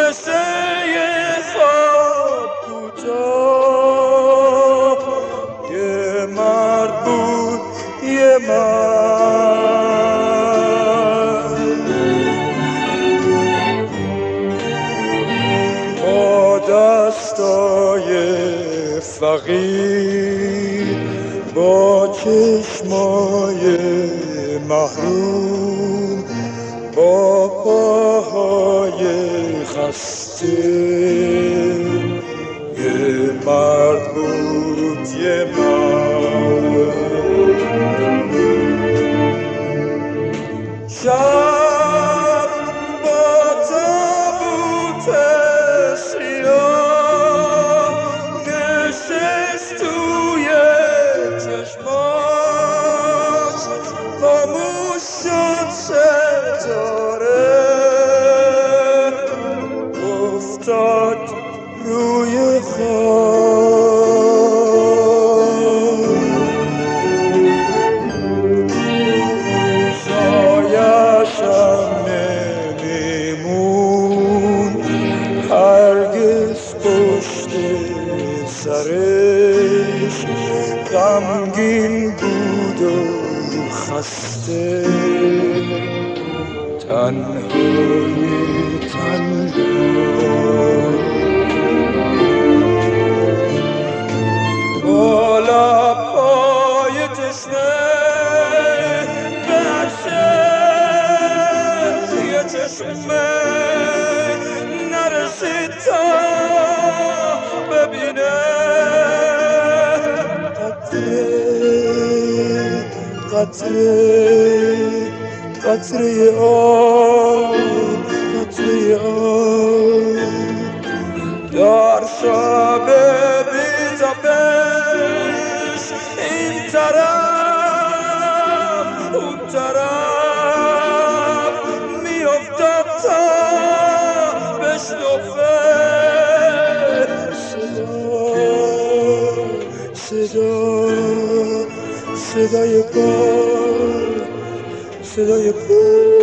قصه خواب کوتاه، یه مرد بود یه مرد، با دستای فقیر، با چشمای محروم، با پاهای خسته، یه مرد بود یه مرد. شب با تابوت سیاه نشست توی چشماش، خاموش شد ستاره، افتاد روی خاک. سایه‌شم نمیمون هرگز پشت سرش، غمگین بود و خسته، تنهای بالا پای تشنه بچه، یه چشمه نرسید تا ببینه، قطره قطره آب، قطره آب در شب بی‌تابش، این طرف اون طرف میافتاد تا بشنفه، صدای پا، صدای پا